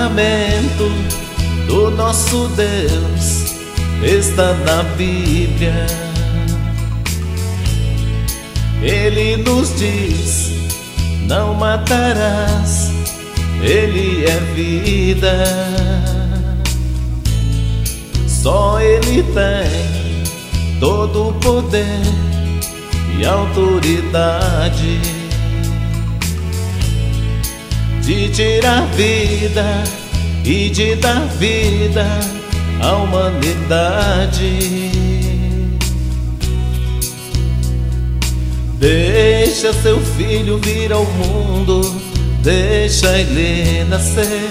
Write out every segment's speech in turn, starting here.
mandamento do nosso Deus está na Bíblia. Ele nos diz: não matarás. Ele é vida. Só Ele tem todo o poder e autoridade de tirar vida e de dar vida à humanidade. Deixa seu filho vir ao mundo, deixa ele nascer.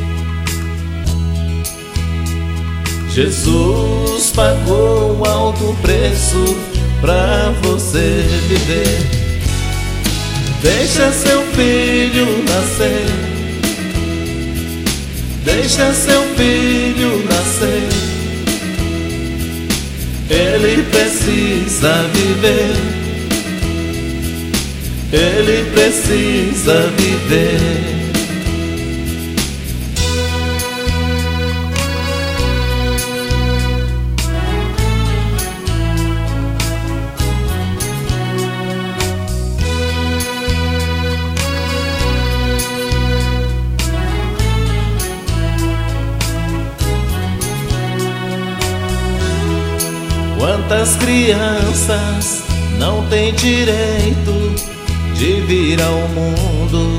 Jesus pagou um alto preço pra você viver. Deixa seu filho nascer. Deixa seu filho nascer. Ele precisa viver. Ele precisa viver. Quantas crianças não têm direito de vir ao mundo,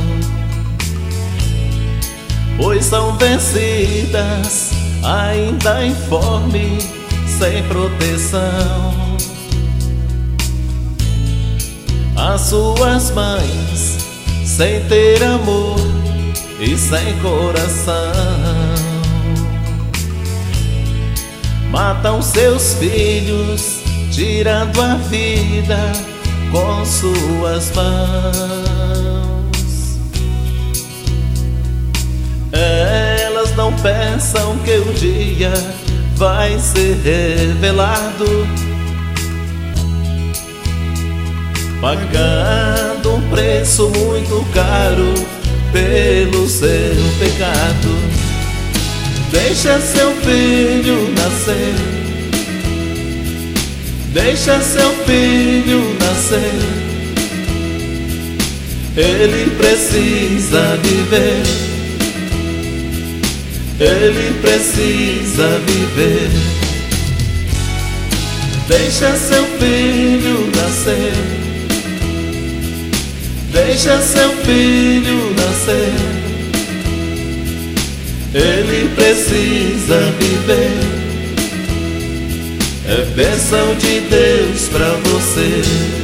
pois são vencidas, ainda informe, sem proteção. As suas mães, sem ter amor e sem coração, matam seus filhos, tirando a vida com suas mãos. Elas não pensam que um dia vai ser revelado, pagando um preço muito caro pelo seu pecado. Deixa seu filho nascer. Deixa seu filho nascer. Ele precisa viver. Ele precisa viver. Deixa seu filho nascer. Deixa seu filho nascer. Ele precisa viver. É bênção de Deus pra você.